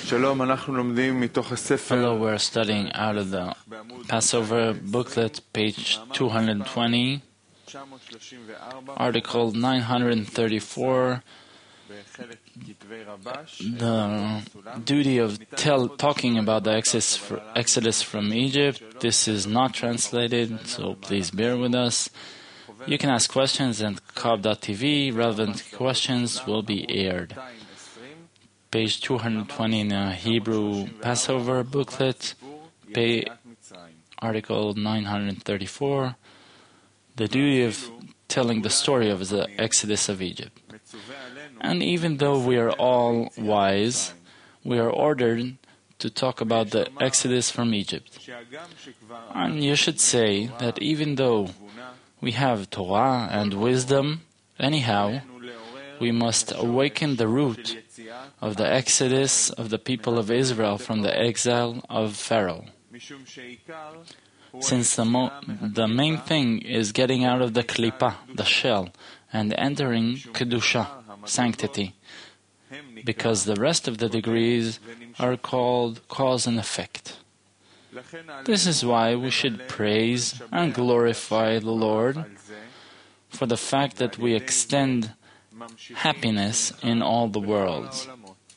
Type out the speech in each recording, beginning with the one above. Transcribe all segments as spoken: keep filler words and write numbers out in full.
Hello, we're studying out of the Passover booklet, page two hundred twenty, article nine hundred thirty-four, the duty of tell, talking about the exodus, exodus from Egypt. This is not translated, so please bear with us. You can ask questions at Kab dot T V. Relevant questions will be aired. Page two hundred twenty in a Hebrew Passover booklet, pay, article nine hundred thirty-four, the duty of telling the story of the exodus of Egypt. And even though we are all wise, we are ordered to talk about the exodus from Egypt. And you should say that even though we have Torah and wisdom, anyhow, we must awaken the root of the exodus of the people of Israel from the exile of Pharaoh. Since the, mo- the main thing is getting out of the klipa, the shell, and entering kedusha, sanctity, because the rest of the degrees are called cause and effect. This is why we should praise and glorify the Lord for the fact that we extend happiness in all the worlds.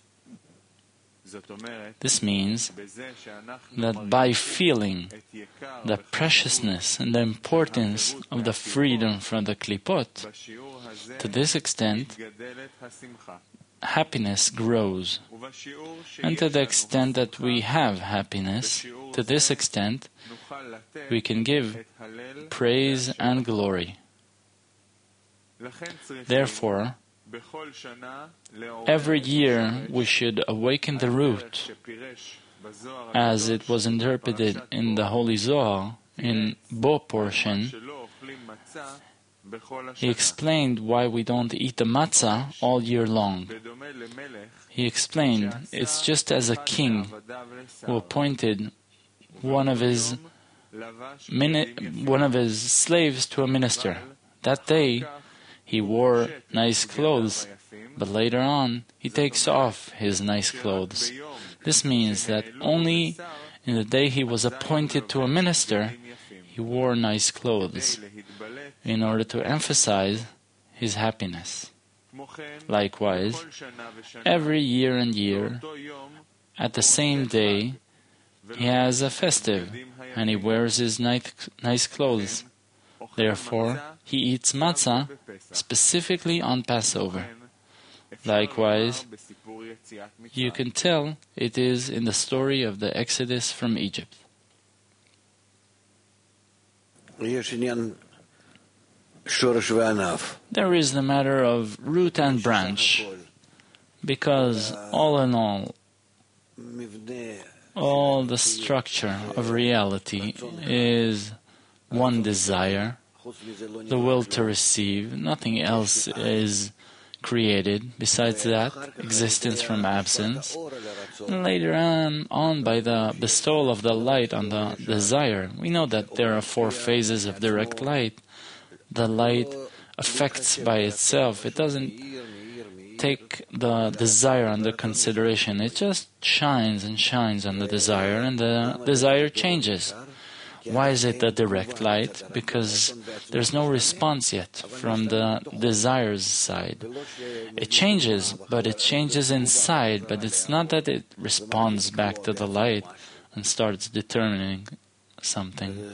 This means that by feeling the preciousness and the importance of the freedom from the klipot, to this extent, happiness grows. And to the extent that we have happiness, to this extent, we can give praise and glory. Therefore, every year we should awaken the root, as it was interpreted in the Holy Zohar, in Bo portion. He explained why we don't eat the matzah all year long. He explained, it's just as a king who appointed one of his mini- one of his slaves to a minister. That day, he wore nice clothes, but later on, he takes off his nice clothes. This means that only in the day he was appointed to a minister, he wore nice clothes, in order to emphasize his happiness. Likewise, every year and year, at the same day, he has a festive, and he wears his nice clothes. Therefore, he eats matzah specifically on Passover. Likewise, you can tell it is in the story of the Exodus from Egypt. There is the matter of root and branch, because all in all, all the structure of reality is one desire, the will to receive. Nothing else is created besides that, existence from absence. And later on, on, by the bestowal of the light on the desire, we know that there are four phases of direct light. The light affects by itself. It doesn't take the desire under consideration. It just shines and shines on the desire, and the desire changes. Why is it the direct light? Because there's no response yet from the desire's side. It changes, but it changes inside, but it's not that it responds back to the light and starts determining something.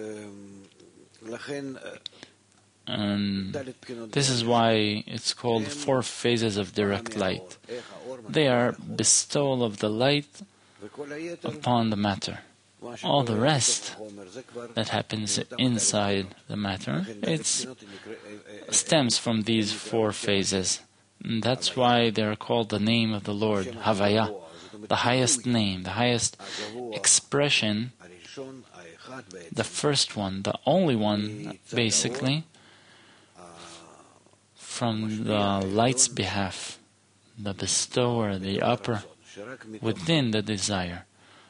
And this is why it's called four phases of direct light. They are bestowal of the light upon the matter. All the rest that happens inside the matter, it stems from these four phases. And that's why they are called the name of the Lord, Havaya, the highest name, the highest expression, the first one, the only one, basically, from the light's behalf, the bestower, the upper, within the desire.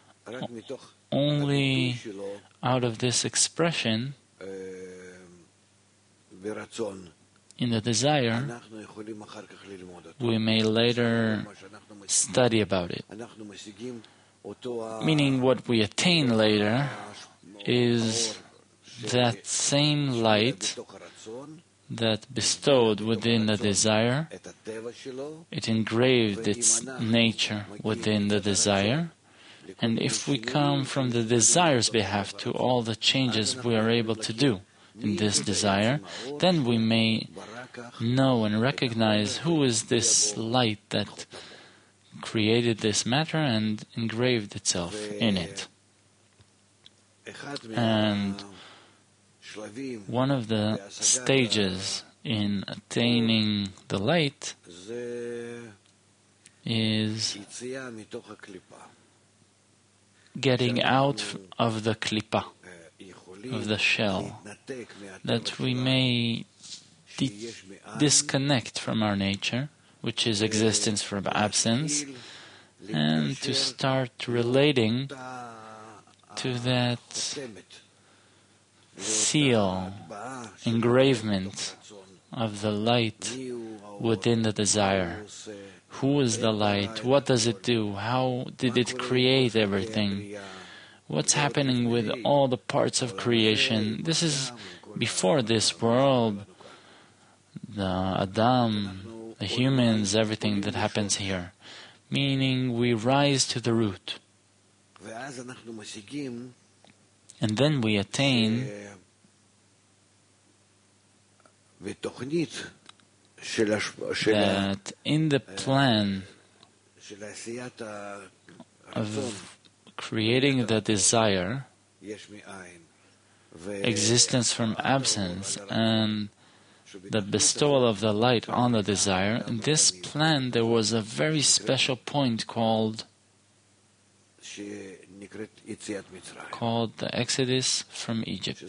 Only out of this expression in the desire, we may later study about it. Meaning what we attain later is that same light that bestowed within the desire, it engraved its nature within the desire, and if we come from the desire's behalf to all the changes we are able to do in this desire, then we may know and recognize who is this light that created this matter and engraved itself in it. And one of the stages in attaining the light is getting out of the klipa, of the shell, that we may di- disconnect from our nature, which is existence from absence, and to start relating to that seal, engravement of the light within the desire. Who is the light? What does it do? How did it create everything? What's happening with all the parts of creation? This is before this world, the Adam, the humans, everything that happens here. Meaning we rise to the root. And then we attain that in the plan of creating the desire, existence from absence, and the bestowal of the light on the desire, in this plan there was a very special point called called the Exodus from Egypt,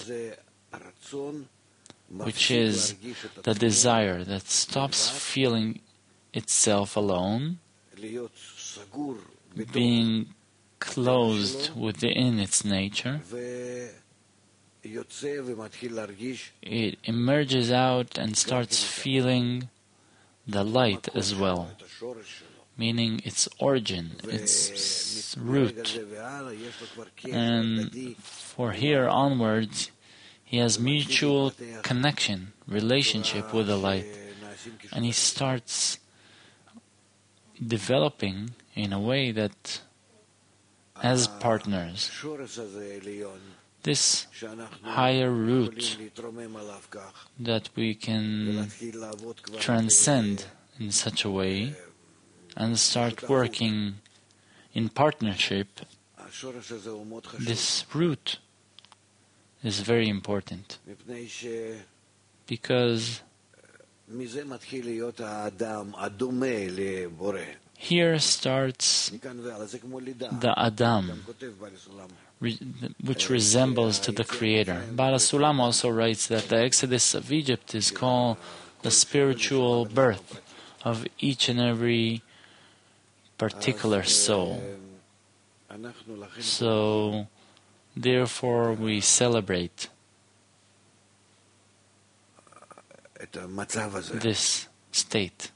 which is the desire that stops feeling itself alone, being closed within its nature. It emerges out and starts feeling the light as well, meaning its origin, its root. And for here onwards, he has mutual connection, relationship with the light, and he starts developing in a way that as partners, this higher root that we can transcend in such a way and start working in partnership, this root is very important, because here starts the Adam, re- which resembles to the Creator. Baal HaSulam also writes that the Exodus of Egypt is called the spiritual birth of each and every particular soul. So, therefore, we celebrate this state.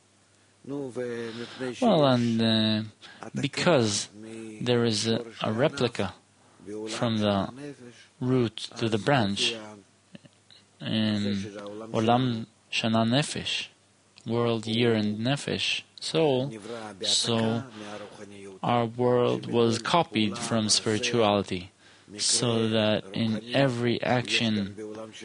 Well, and uh, because there is a, a replica from the root to the branch in Olam Shana Nefesh, world, year, and Nefesh, soul, so our world was copied from spirituality, so that in every action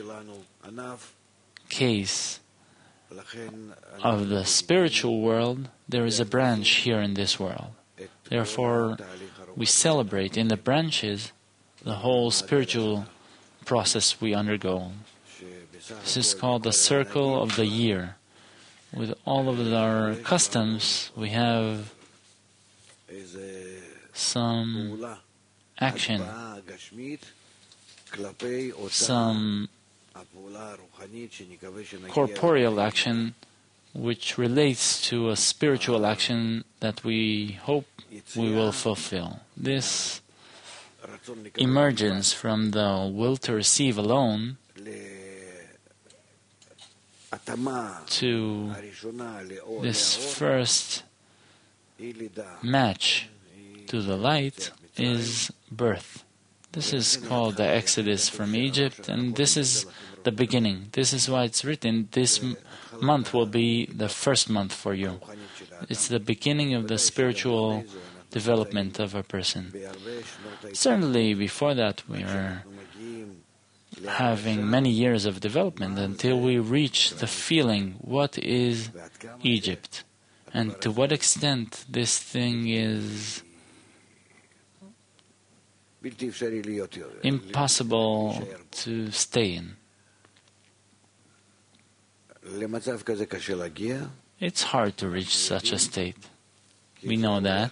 case of the spiritual world, there is a branch here in this world. Therefore, we celebrate in the branches the whole spiritual process we undergo. This is called the circle of the year. With all of our customs, we have some action, some corporeal action which relates to a spiritual action that we hope we will fulfill. This emergence from the will to receive alone to this first match to the light is birth. This is called the Exodus from Egypt, and this is the beginning. This is why it's written, this m- month will be the first month for you. It's the beginning of the spiritual development of a person. Certainly, before that, we are having many years of development until we reach the feeling, what is Egypt? And to what extent this thing is impossible to stay in. It's hard to reach such a state. We know that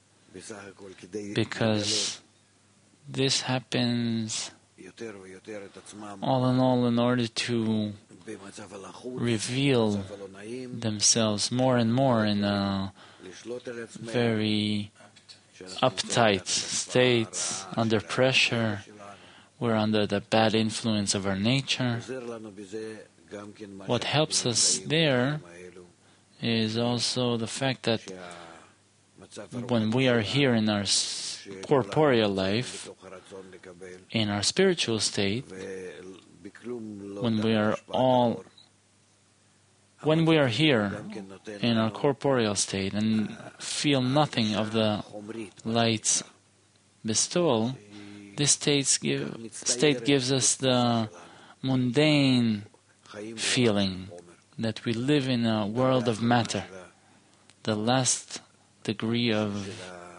because this happens all in all in order to reveal themselves more and more in a very uptight state, under pressure. We're under the bad influence of our nature. What helps us there is also the fact that when we are here in our corporeal life, in our spiritual state, when we are all, when we are here in our corporeal state and feel nothing of the light's bestowal, this state, give, state gives us the mundane feeling that we live in a world of matter, the last degree of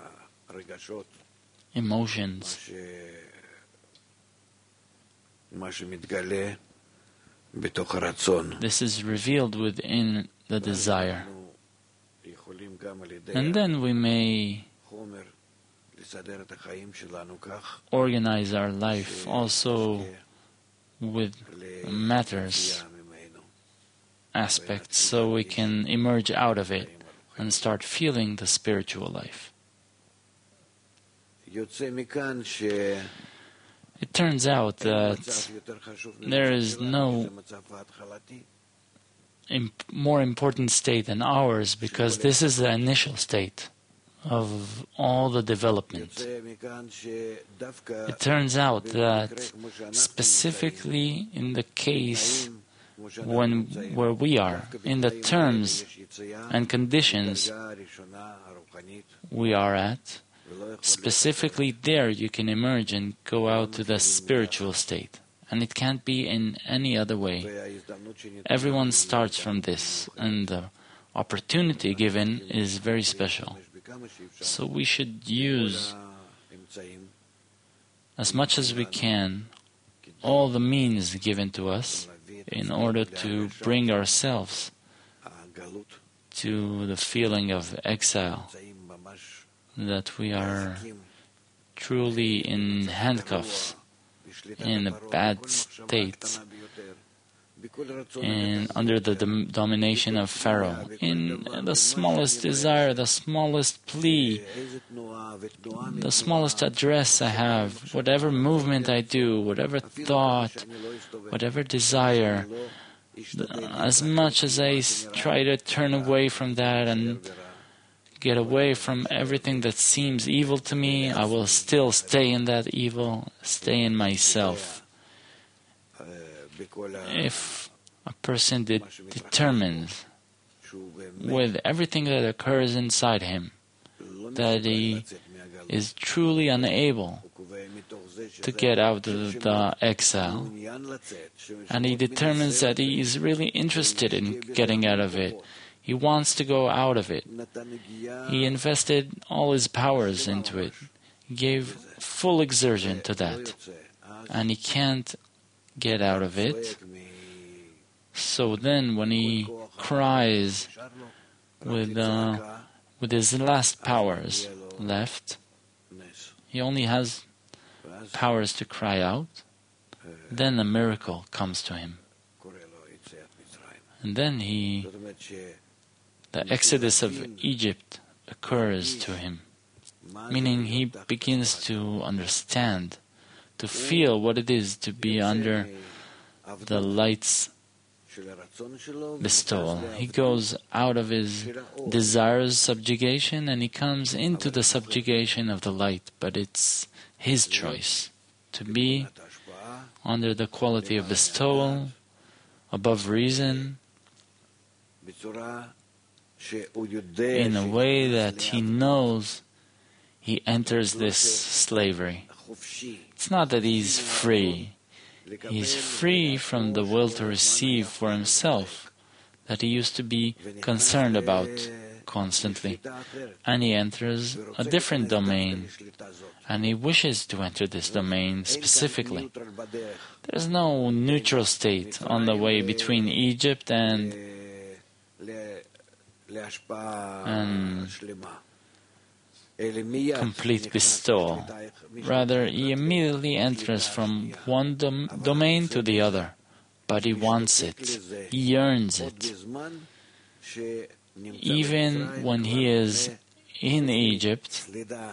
emotions. This is revealed within the desire. And then we may organize our life also with matters aspects so we can emerge out of it and start feeling the spiritual life. It turns out that there is no imp- more important state than ours because this is the initial state of all the development. It turns out that specifically in the case when where we are, in the terms and conditions we are at, specifically there you can emerge and go out to the spiritual state. And it can't be in any other way. Everyone starts from this, and the opportunity given is very special. So we should use, as much as we can, all the means given to us in order to bring ourselves to the feeling of exile, that we are truly in handcuffs, in a bad state, and under the dom- domination of Pharaoh, in the smallest desire, the smallest plea, the smallest address I have, whatever movement I do, whatever thought, whatever desire, as much as I try to turn away from that and get away from everything that seems evil to me, I will still stay in that evil, stay in myself. If a person de- determines with everything that occurs inside him that he is truly unable to get out of the exile, and he determines that he is really interested in getting out of it, he wants to go out of it, he invested all his powers into it, gave full exertion to that, and he can't get out of it. So then when he cries with uh, with his last powers left, he only has powers to cry out, then a miracle comes to him. And then he, the exodus of Egypt occurs to him, meaning he begins to understand, to feel what it is to be under the light's bestowal. He goes out of his desires subjugation and he comes into the subjugation of the light, but it's his choice to be under the quality of bestowal, above reason, in a way that he knows he enters this slavery. It's not that he's free. He's free from the will to receive for himself that he used to be concerned about constantly. And he enters a different domain, and he wishes to enter this domain specifically. There's no neutral state on the way between Egypt and, and complete bestowal. Rather, he immediately enters from one dom- domain to the other, but he wants it, he yearns it. Even when he is in Egypt,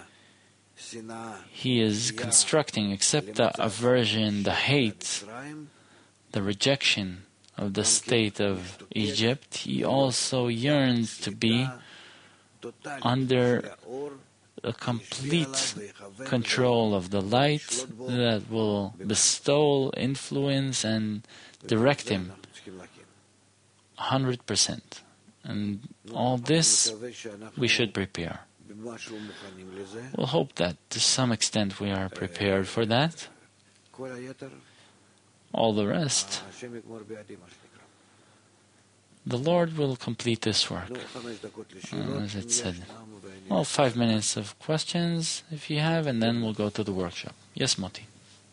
he is constructing, except the aversion, the hate, the rejection of the state of Egypt, he also yearns to be under a complete control of the light that will bestow, influence, and direct him one hundred percent. And all this we should prepare. We'll hope that to some extent we are prepared for that. All the rest, the Lord will complete this work, as it said. Well, five minutes of questions, if you have, and then we'll go to the workshop. Yes, Moti.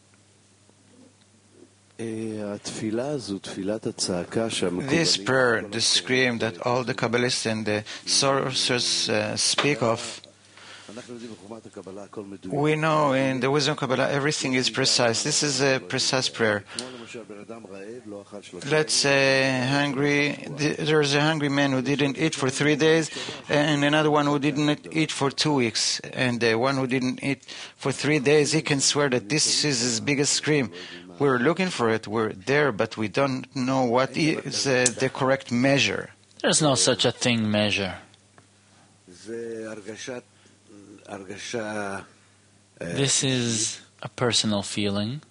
This prayer, the scream that all the Kabbalists and the sorcerers uh, speak of, we know in the wisdom of Kabbalah everything is precise. This is a precise prayer. Let's say hungry, there's a hungry man who didn't eat for three days and another one who didn't eat for two weeks. And the one who didn't eat for three days, he can swear that this is his biggest scream. We're looking for it, we're there, but we don't know what is uh, the correct measure. There's no such a thing measure. This is a personal feeling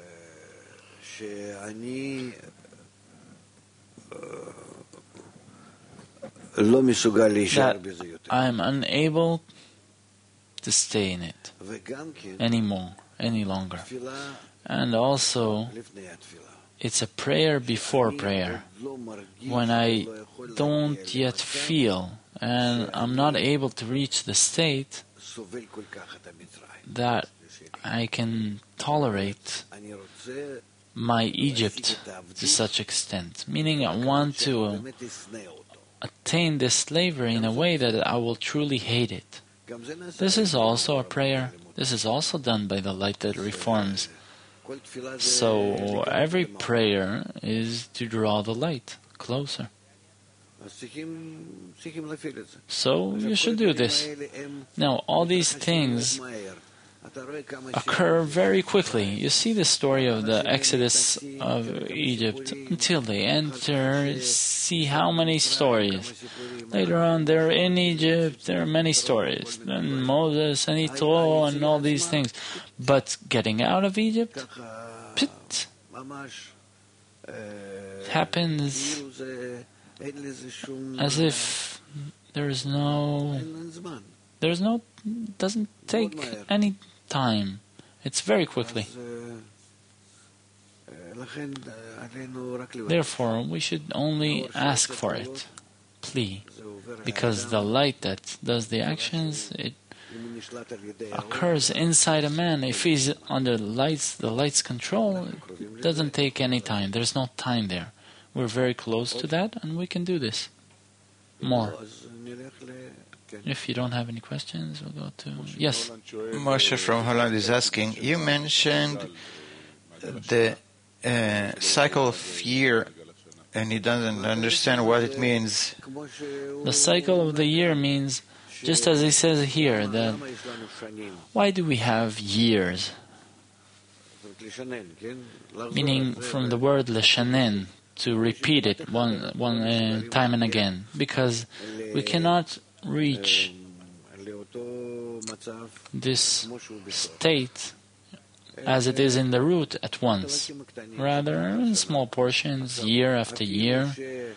that I am unable to stay in it anymore, any longer. And also, it's a prayer before prayer, when I don't yet feel and I'm not able to reach the state that I can tolerate my Egypt to such extent. Meaning I want to attain this slavery in a way that I will truly hate it. This is also a prayer. This is also done by the light that reforms. So every prayer is to draw the light closer. So you should do this. Now, all these things occur very quickly. You see the story of the exodus of Egypt until they enter. See how many stories. Later on, they're in Egypt. There are many stories. Then Moses and Yitro and all these things. But getting out of Egypt, pit, happens as if there is no, there is no, doesn't take any time. It's very quickly. Therefore, we should only ask for it, plea, because the light that does the actions, it occurs inside a man. If he's under the lights, the light's control, it doesn't take any time. There's no time there. We're very close to that, and we can do this. More. If you don't have any questions, we'll go to... Yes? Moshe from Holland is asking, you mentioned the uh, cycle of year, and he doesn't understand what it means. The cycle of the year means, just as he says here, that why do we have years? Meaning from the word leshanen, to repeat it one, one uh, time and again, because we cannot reach this state as it is in the root at once. Rather, in small portions, year after year.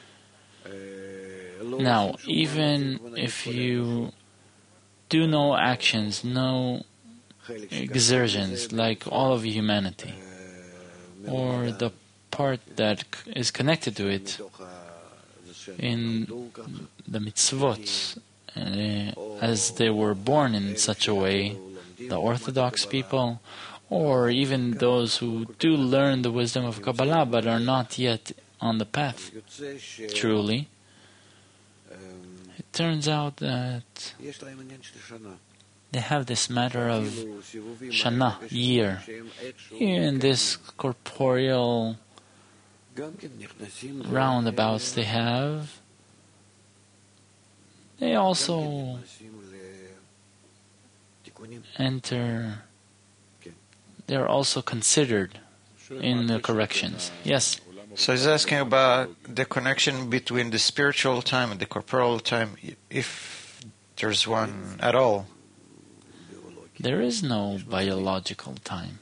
Now, even if you do no actions, no exertions, like all of humanity, or the part that is connected to it in the mitzvot, uh, as they were born in such a way, the Orthodox people, or even those who do learn the wisdom of Kabbalah but are not yet on the path, truly, it turns out that they have this matter of Shana, year. In this corporeal roundabouts they have, they also enter, they are also considered in the corrections. Yes? So he's asking about the connection between the spiritual time and the corporeal time, if there's one at all. There is no biological time.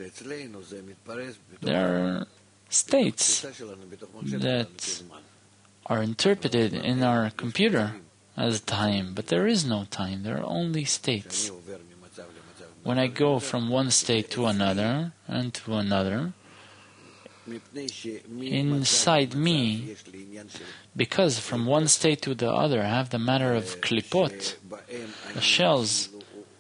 There are states that are interpreted in our computer as time, but there is no time. There are only states. When I go from one state to another and to another, inside me, because from one state to the other I have the matter of klipot, the shells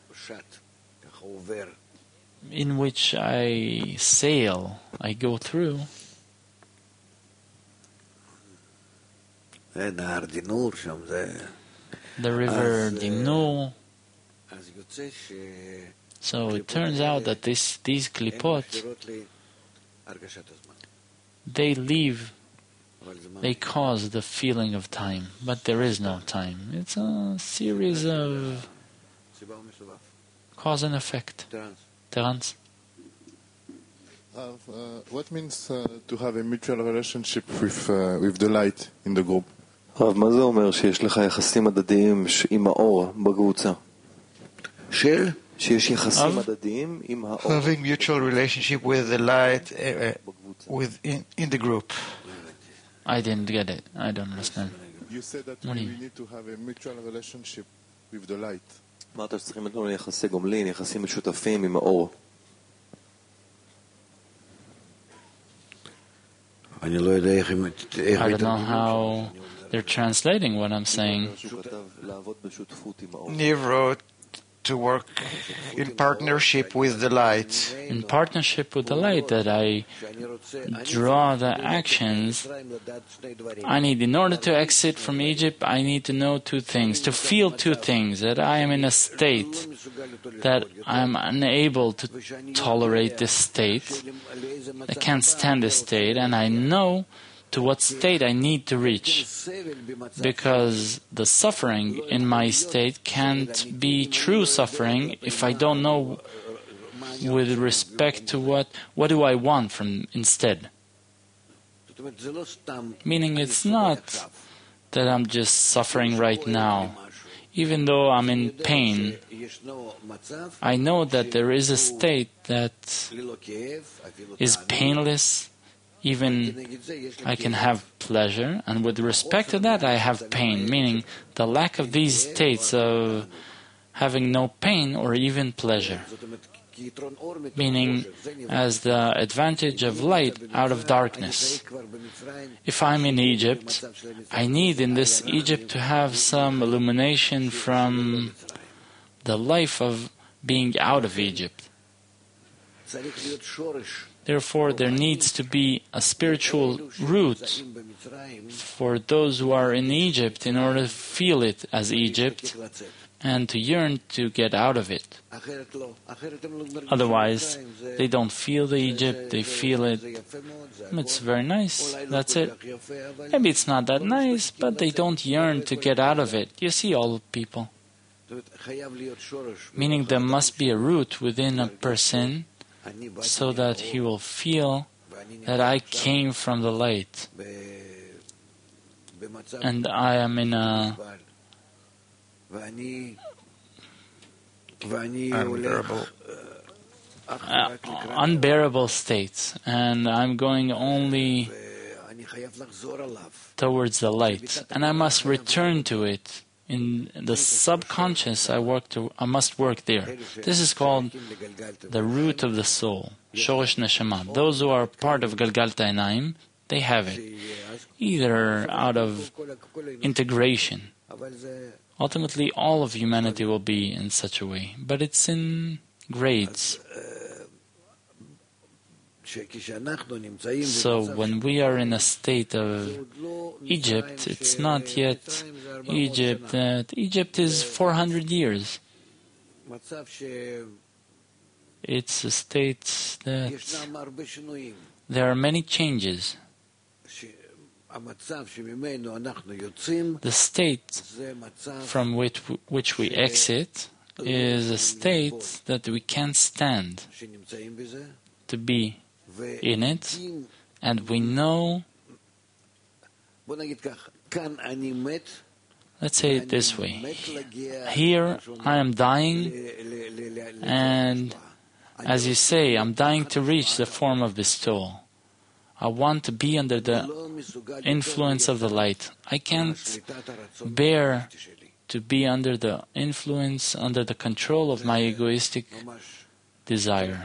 in which I sail, I go through. The river Dimnu. So it turns out that this, these klipot, they leave, they cause the feeling of time, but there is no time. It's a series of cause and effect. Terence? Uh, uh, what means uh, to have a mutual relationship with, uh, with the light in the group? הרב, מה זה אומר שיש לך יחסים הדדיים עם האור בקבוצה? של? שיש יחסים הדדיים עם האור. Having mutual relationship with the light uh, with in, in the group. I didn't get it. I don't understand. You said that we need to have a mutual relationship with the light. אמרת שצריכים לנו יחסי גומלין, יחסים משותפים עם האור. I don't know how they're translating what I'm saying. He wrote to work in partnership with the light. In partnership with the light, that I draw the actions. I need, in order to exit from Egypt, I need to know two things, to feel two things, that I am in a state that I'm unable to tolerate this state. I can't stand this state, and I know to what state I need to reach, because the suffering in my state can't be true suffering if I don't know with respect to what what do I want from instead. Meaning it's not that I'm just suffering right now. Even though I'm in pain, I know that there is a state that is painless. Even I can have pleasure, and with respect to that I have pain, meaning the lack of these states of having no pain or even pleasure, meaning as the advantage of light out of darkness. If I'm in Egypt, I need in this Egypt to have some illumination from the life of being out of Egypt. Therefore, there needs to be a spiritual root for those who are in Egypt in order to feel it as Egypt and to yearn to get out of it. Otherwise, they don't feel the Egypt, they feel it. It's very nice, that's it. Maybe it's not that nice, but they don't yearn to get out of it. You see all people. Meaning there must be a root within a person so that he will feel that I came from the light, and I am in a Unbearable. uh, unbearable state, and I'm going only towards the light, and I must return to it. In the subconscious, I work to. I must work there. This is called the root of the soul, Shoresh Neshama. Those who are part of Galgalta Einaim, they have it, either out of integration. Ultimately, all of humanity will be in such a way, but it's in grades. So when we are in a state of Egypt, it's not yet Egypt. That Egypt is four hundred years. It's a state that there are many changes. The state from which, which we exit is a state that we can't stand to be in it, and we know, let's say it this way, here I am dying, and as you say, I'm dying to reach the form of bestowal. I want to be under the influence of the light. I can't bear to be under the influence, under the control of my egoistic desire.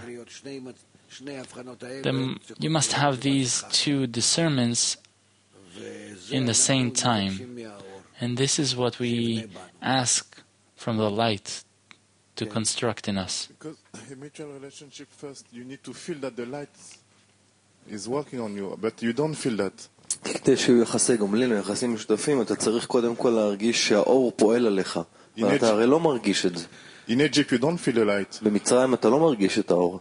Then you must have these two discernments in the same time. And this is what we ask from the light to construct in us. Because a mutual relationship first, you need to feel that the light is working on you, but you don't feel that. כדי שיהיו יחסי גומלין או יחסים משותפים, אתה צריך קודם כל להרגיש שהאור פועל עליך. ואתה הרי לא מרגיש את זה. In Egypt you don't feel the light. במצרים אתה לא מרגיש את האור.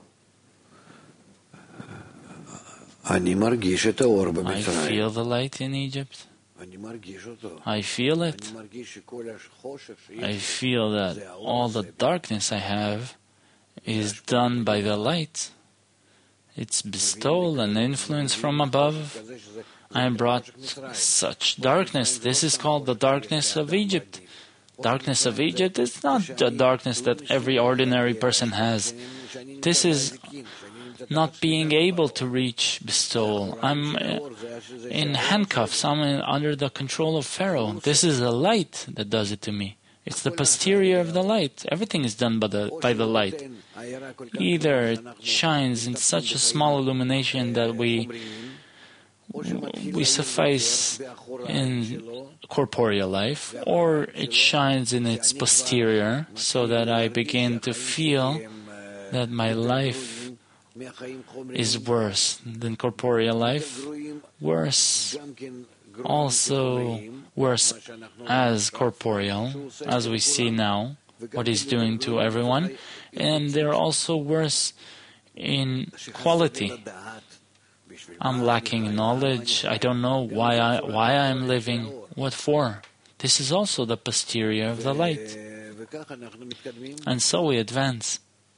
I feel the light in Egypt. I feel it. I feel that all the darkness I have is done by the light. It's bestowal and influence from above. I am brought such darkness. This is called the darkness of Egypt. Darkness of Egypt is not the darkness that every ordinary person has. This is not being able to reach bestowal. I'm in handcuffs. I'm in, under the control of Pharaoh. This is the light that does it to me. It's the posterior of the light. Everything is done by the, by the light. Either it shines in such a small illumination that we we suffice in corporeal life, or it shines in its posterior so that I begin to feel that my life is worse than corporeal life, worse, also worse as corporeal, as we see now, what he's doing to everyone, and they're also worse in quality. I'm lacking knowledge. I don't know why I why I'm living. What for? This is also the posterior of the light. And so we advance.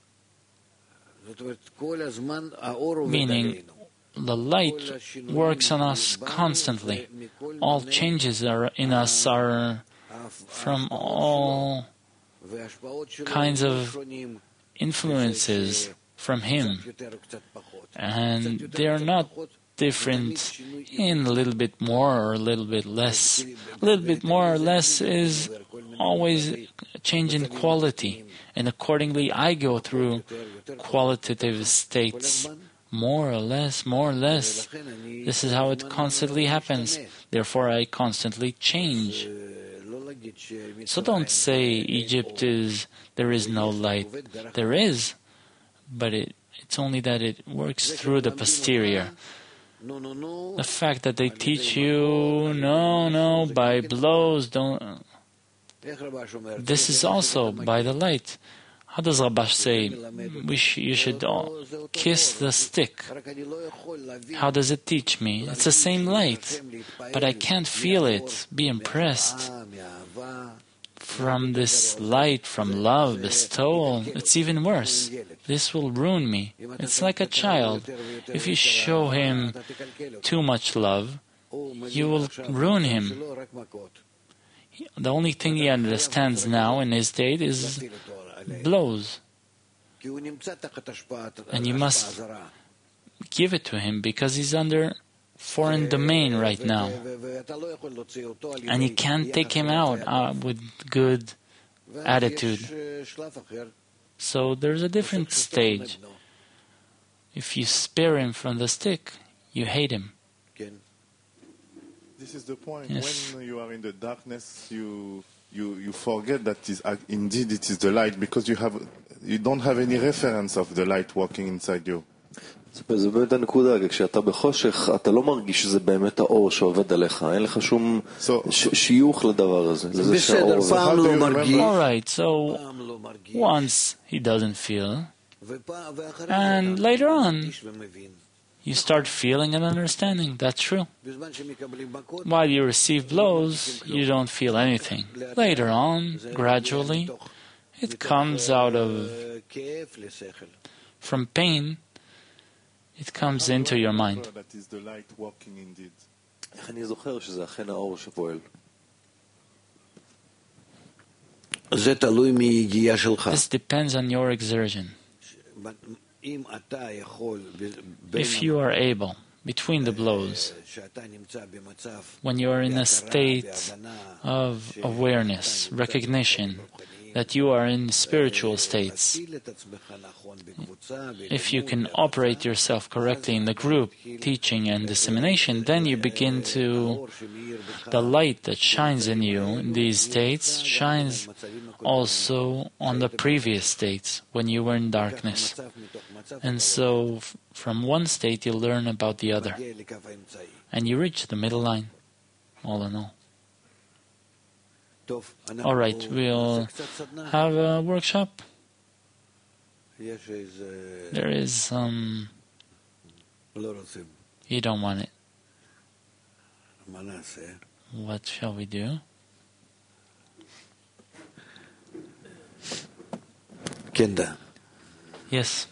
Meaning, the light works on us constantly. All changes are in us are from all kinds of influences from Him. And they are not different in a little bit more or a little bit less. A little bit more or less is always a change in quality. And accordingly, I go through qualitative states. More or less, more or less. This is how it constantly happens. Therefore, I constantly change. So don't say Egypt is, there is no light. There is, but it, it's only that it works through the posterior. The fact that they teach you, no, no, by blows, don't... This is also by the light. How does Rabash say, we sh- you should all kiss the stick? How does it teach me? It's the same light, but I can't feel it, be impressed from this light, from love, bestowal, it's even worse. This will ruin me. It's like a child. If you show him too much love, you will ruin him. The only thing he understands now in his state is blows. And you must give it to him because he's under foreign domain right now. And you can't take him out uh, with good attitude. So there's a different stage. If you spare him from the stick, you hate him. This is the point. Yes. When you are in the darkness, you you you forget that is uh, indeed it is the light because you have you don't have any reference of the light walking inside you. זה באמת הנקודה, כשאתה בחושך, אתה לא מרגיש שזה באמת האור שעובד עליך, אין לך שום שיוך לדבר הזה. בסדר, פעם לא מרגיש. All right, so once he doesn't feel, and later on you start feeling and understanding. That's true. While you receive blows, you don't feel anything. Later on, gradually, it comes out of, from pain, it comes into your mind. That is the light walking indeed. איך אני זוכר שזה אכן האור שפועל? זה תלוי מיגיעה שלך. This depends on your exertion. If you are able, between the blows, when you are in a state of awareness, recognition, that you are in spiritual states, if you can operate yourself correctly in the group, teaching and dissemination, then you begin to, the light that shines in you in these states shines also on the previous states when you were in darkness. And so from one state you learn about the other, and you reach the middle line, all in all. All right, we'll have a workshop. There is some... You don't want it. What shall we do? Yes.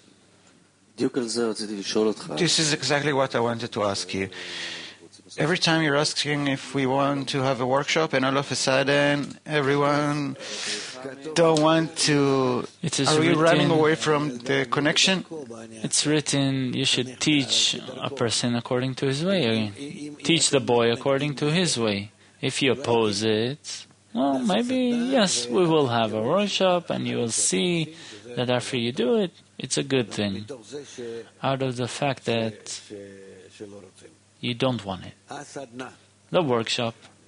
This is exactly what I wanted to ask you. Every time you're asking if we want to have a workshop, and all of a sudden everyone don't want to. It is Are we written, running away from the connection? It's written you should teach a person according to his way. Teach the boy according to his way. If you oppose it, well, maybe, yes, we will have a workshop and you will see that after you do it, it's a good thing. Out of the fact that you don't want it. The workshop